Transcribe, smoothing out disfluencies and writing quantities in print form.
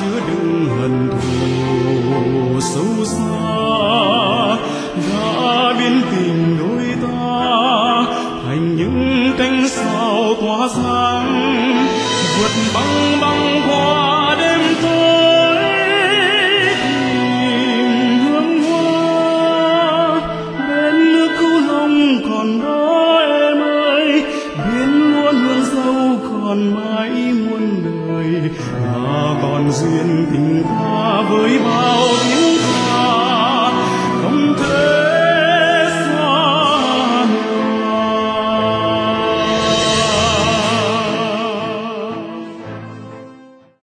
chứa đựng hận thù sâu xa, đã biến tình đôi ta thành những cánh sao tỏa sáng vượt băng băng qua